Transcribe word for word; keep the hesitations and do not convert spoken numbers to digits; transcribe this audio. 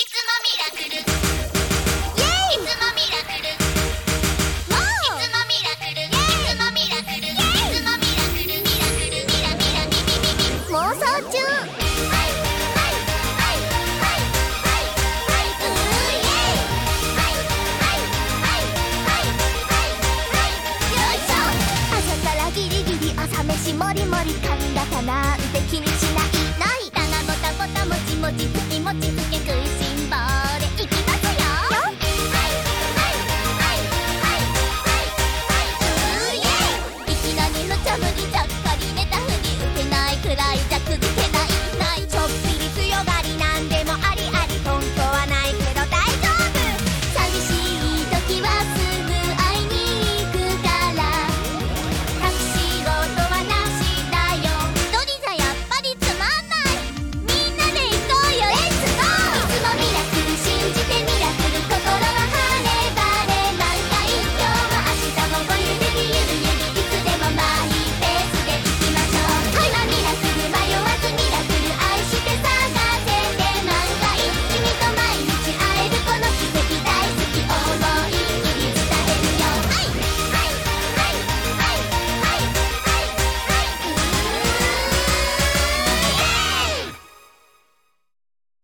もりもり噛んだかなんて気にしないない。たなぼたぼたもちもちつきもちつけ食いしん坊で生き